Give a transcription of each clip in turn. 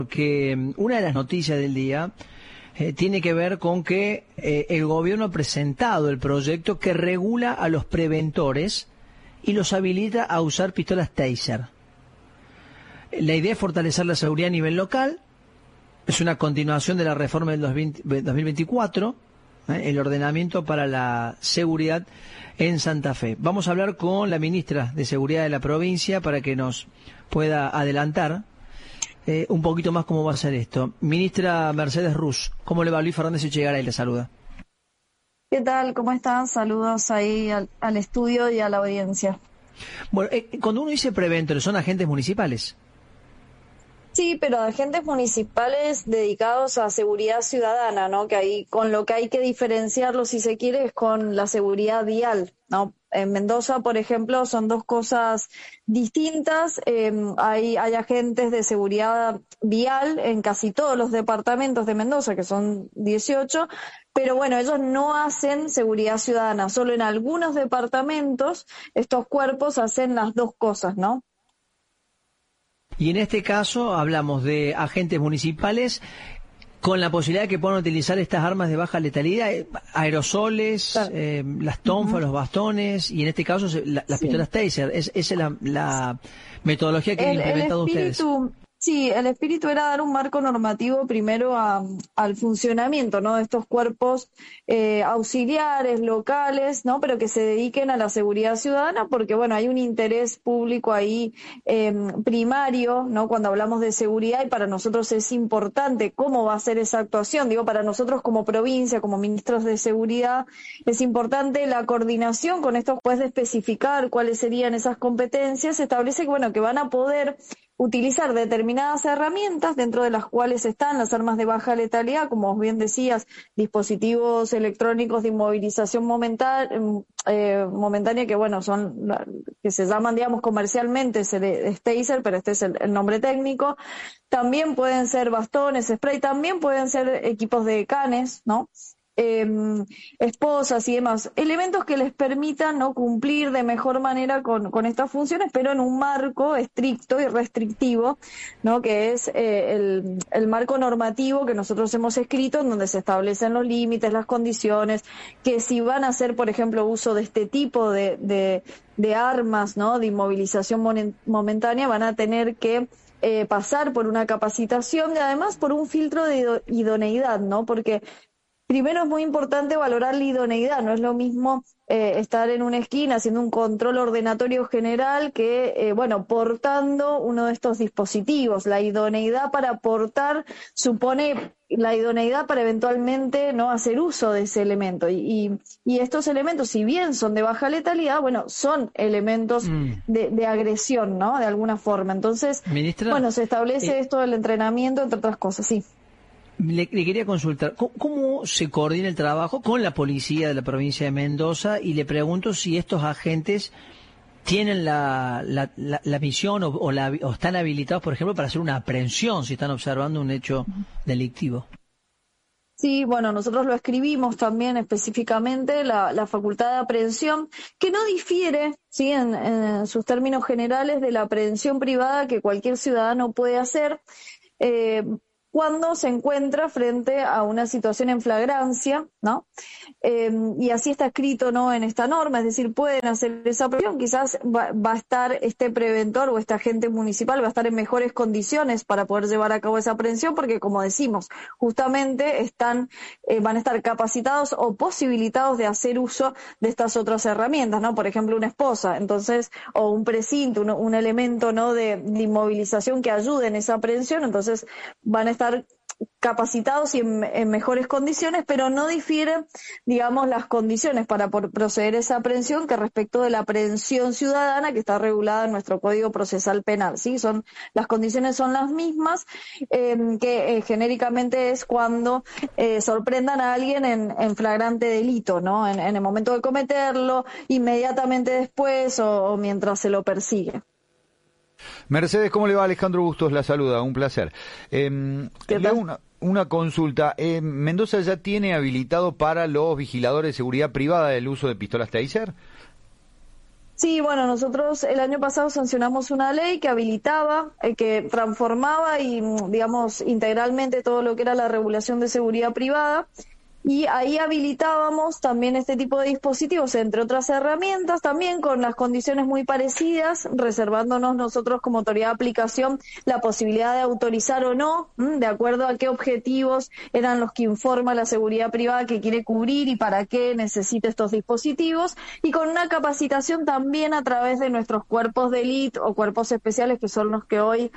Porque una de las noticias del día tiene que ver con que el gobierno ha presentado el proyecto que regula a los preventores y los habilita a usar pistolas Taser. La idea es fortalecer la seguridad a nivel local. Es una continuación de la reforma del 2024, el ordenamiento para la seguridad en Santa Fe. Vamos a hablar con la ministra de Seguridad de la provincia para que nos pueda adelantar un poquito más cómo va a ser esto. Ministra Mercedes Ruz, ¿cómo le va? Luis Fernández Echegaray le saluda. ¿Qué tal? ¿Cómo están? Saludos ahí al estudio y a la audiencia. Bueno, cuando uno dice preventores, ¿son agentes municipales? Sí, pero agentes municipales dedicados a seguridad ciudadana, ¿no? Que ahí con lo que hay que diferenciarlo, si se quiere, es con la seguridad vial, ¿no? En Mendoza, por ejemplo, son dos cosas distintas. Hay agentes de seguridad vial en casi todos los departamentos de Mendoza, que son 18, pero bueno, ellos no hacen seguridad ciudadana. Solo en algunos departamentos estos cuerpos hacen las dos cosas, ¿no? Y en este caso hablamos de agentes municipales con la posibilidad de que puedan utilizar estas armas de baja letalidad, aerosoles, claro. Las tonfas, los bastones, y en este caso las pistolas Taser. Esa es la metodología que han implementado ustedes. Sí, el espíritu era dar un marco normativo primero al funcionamiento, ¿no? De estos cuerpos auxiliares, locales, ¿no? Pero que se dediquen a la seguridad ciudadana, porque bueno, hay un interés público ahí primario, ¿no? Cuando hablamos de seguridad, y para nosotros es importante cómo va a ser esa actuación. Digo, para nosotros como provincia, como ministros de seguridad, es importante la coordinación con estos, después de especificar cuáles serían esas competencias, se establece que bueno, que van a poder utilizar determinadas herramientas, dentro de las cuales están las armas de baja letalidad, como vos bien decías, dispositivos electrónicos de inmovilización momentánea, que bueno, son que se llaman, digamos, comercialmente Taser, pero este es el nombre técnico. También pueden ser bastones, spray, también pueden ser equipos de canes, ¿no? Esposas y demás, elementos que les permitan no cumplir de mejor manera con estas funciones, pero en un marco estricto y restrictivo, ¿no? Que es el marco normativo que nosotros hemos escrito, en donde se establecen los límites, las condiciones, que si van a hacer, por ejemplo, uso de este tipo de armas, ¿no? De inmovilización momentánea, van a tener que pasar por una capacitación y además por un filtro de idoneidad, ¿no? Porque primero es muy importante valorar la idoneidad, no es lo mismo estar en una esquina haciendo un control ordenatorio general que, portando uno de estos dispositivos. La idoneidad para portar supone la idoneidad para eventualmente no hacer uso de ese elemento. Y estos elementos, si bien son de baja letalidad, bueno, son elementos de agresión, ¿no? De alguna forma. Entonces, ministra, se establece esto del entrenamiento, entre otras cosas, sí. Le quería consultar, ¿cómo se coordina el trabajo con la policía de la provincia de Mendoza? Y le pregunto si estos agentes tienen la misión o están habilitados, por ejemplo, para hacer una aprehensión si están observando un hecho delictivo. Sí, bueno, nosotros lo escribimos también específicamente, la facultad de aprehensión, que no difiere, ¿sí? en sus términos generales, de la aprehensión privada que cualquier ciudadano puede hacer, cuando se encuentra frente a una situación en flagrancia, ¿no? Y así está escrito, ¿no? En esta norma, es decir, pueden hacer esa aprehensión, quizás va a estar este preventor o este agente municipal va a estar en mejores condiciones para poder llevar a cabo esa aprehensión, porque como decimos, justamente van a estar capacitados o posibilitados de hacer uso de estas otras herramientas, ¿no? Por ejemplo, una esposa, entonces, o un precinto, un elemento, ¿no? de inmovilización que ayude en esa aprehensión, entonces van a estar capacitados y en mejores condiciones, pero no difieren, digamos, las condiciones para proceder a esa aprehensión que respecto de la aprehensión ciudadana que está regulada en nuestro Código Procesal Penal, ¿sí? Las condiciones son las mismas, que genéricamente es cuando sorprendan a alguien en flagrante delito, ¿no? En el momento de cometerlo, inmediatamente después o mientras se lo persigue. Mercedes, ¿cómo le va? Alejandro Bustos la saluda, un placer. Le hago una consulta. ¿Mendoza ya tiene habilitado para los vigiladores de seguridad privada el uso de pistolas Taser? Sí, bueno, nosotros el año pasado sancionamos una ley que habilitaba, que transformaba y, digamos, integralmente todo lo que era la regulación de seguridad privada. Y ahí habilitábamos también este tipo de dispositivos, entre otras herramientas, también con las condiciones muy parecidas, reservándonos nosotros como autoridad de aplicación la posibilidad de autorizar o no, de acuerdo a qué objetivos eran los que informa la seguridad privada que quiere cubrir y para qué necesita estos dispositivos, y con una capacitación también a través de nuestros cuerpos de élite o cuerpos especiales, que son los que hoy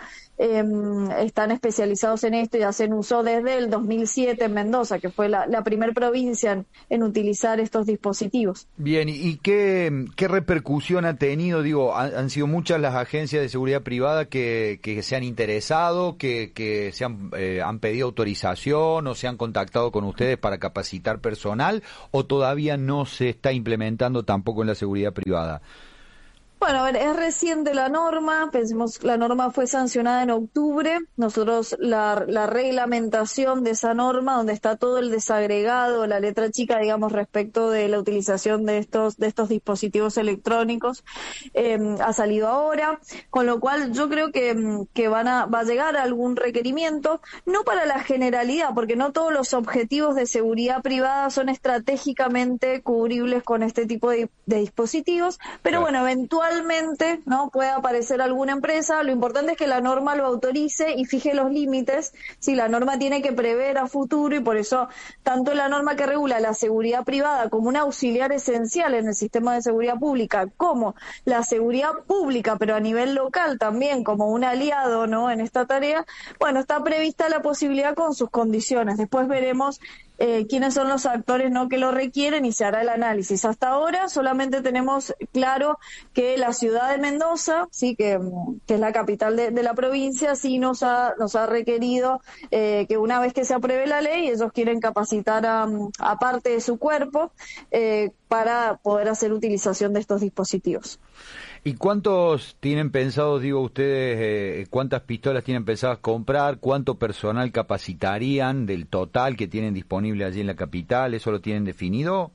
están especializados en esto y hacen uso desde el 2007 en Mendoza, que fue la primer provincia en utilizar estos dispositivos. Bien, ¿y qué repercusión ha tenido? Digo, han sido muchas las agencias de seguridad privada que se han interesado, que se han pedido autorización o se han contactado con ustedes para capacitar personal, o todavía no se está implementando tampoco en la seguridad privada. Bueno, a ver, es reciente la norma, pensemos, la norma fue sancionada en octubre, nosotros la reglamentación de esa norma, donde está todo el desagregado, la letra chica, digamos, respecto de la utilización de estos dispositivos electrónicos, ha salido ahora, con lo cual yo creo que va a llegar algún requerimiento, no para la generalidad, porque no todos los objetivos de seguridad privada son estratégicamente cubribles con este tipo de dispositivos, pero bueno, eventualmente no puede aparecer alguna empresa. Lo importante es que la norma lo autorice y fije los límites. Si la norma tiene que prever a futuro, y por eso tanto la norma que regula la seguridad privada como un auxiliar esencial en el sistema de seguridad pública, como la seguridad pública, pero a nivel local también como un aliado, ¿no?, en esta tarea, bueno, está prevista la posibilidad con sus condiciones. Después veremos quiénes son los actores, ¿no?, que lo requieren, y se hará el análisis. Hasta ahora solamente tenemos claro que la ciudad de Mendoza, sí, que es la capital de la provincia, sí nos ha requerido que una vez que se apruebe la ley, ellos quieren capacitar a parte de su cuerpo para poder hacer utilización de estos dispositivos. ¿Y cuántos tienen pensados, digo ustedes, cuántas pistolas tienen pensadas comprar? ¿Cuánto personal capacitarían del total que tienen disponible allí en la capital? ¿Eso lo tienen definido?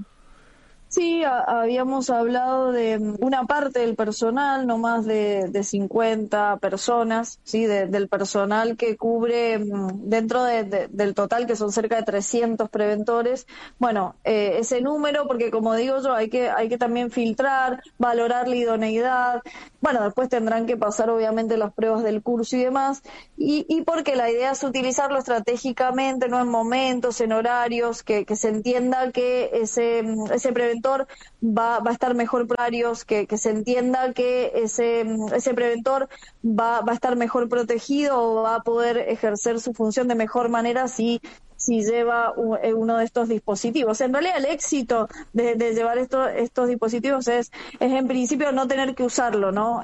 Sí, habíamos hablado de una parte del personal, no más de 50 personas, sí, del personal que cubre dentro del total, que son cerca de 300 preventores. Bueno, ese número, porque como digo yo, hay que también filtrar, valorar la idoneidad. Bueno, después tendrán que pasar obviamente las pruebas del curso y demás, y porque la idea es utilizarlo estratégicamente, no en momentos, en horarios, que se entienda que ese preventor va a estar mejor por horarios, que se entienda que ese preventor va a estar mejor protegido o va a poder ejercer su función de mejor manera si lleva uno de estos dispositivos. En realidad el éxito de llevar estos dispositivos es en principio no tener que usarlo, ¿no?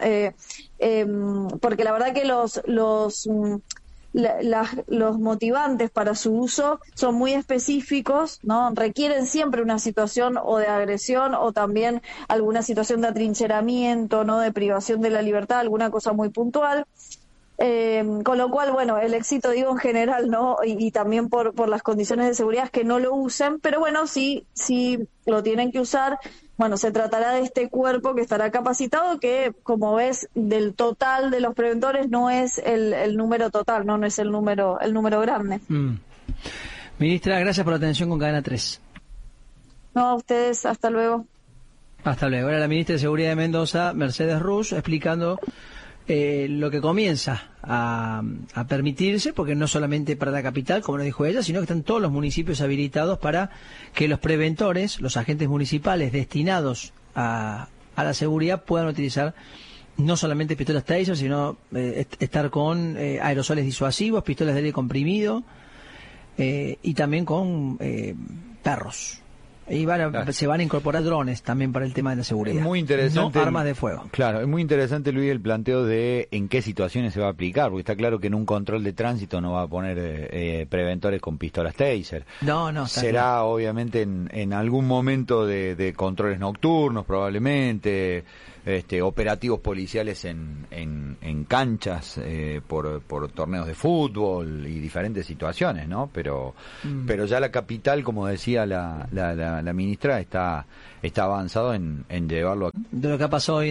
Porque la verdad que los motivantes para su uso son muy específicos, ¿no? Requieren siempre una situación o de agresión o también alguna situación de atrincheramiento, ¿no?, de privación de la libertad, alguna cosa muy puntual. Con lo cual, bueno, el éxito, digo, en general, ¿no?, y también por las condiciones de seguridad, es que no lo usen, pero bueno, sí lo tienen que usar. Bueno, se tratará de este cuerpo que estará capacitado, que, como ves, del total de los preventores no es el número total, no es el número grande. Ministra, gracias por la atención con Cadena 3. No, a ustedes, hasta luego. Hasta luego. Era la ministra de Seguridad de Mendoza, Mercedes Rusch, explicando lo que comienza a permitirse, porque no solamente para la capital, como lo dijo ella, sino que están todos los municipios habilitados para que los preventores, los agentes municipales destinados a la seguridad, puedan utilizar no solamente pistolas Taser, sino estar con aerosoles disuasivos, pistolas de aire comprimido, y también con perros. Y se van a incorporar drones también para el tema de la seguridad. Es muy interesante. No armas de fuego. Claro, es muy interesante, Luis, el planteo de en qué situaciones se va a aplicar, porque está claro que en un control de tránsito no va a poner preventores con pistolas Taser. No. Será claro, obviamente en algún momento de controles nocturnos, probablemente, operativos policiales en en canchas por torneos de fútbol y diferentes situaciones, ¿no? Pero ya la capital, como decía la ministra, está avanzado en llevarlo a... De lo que ha pasado hoy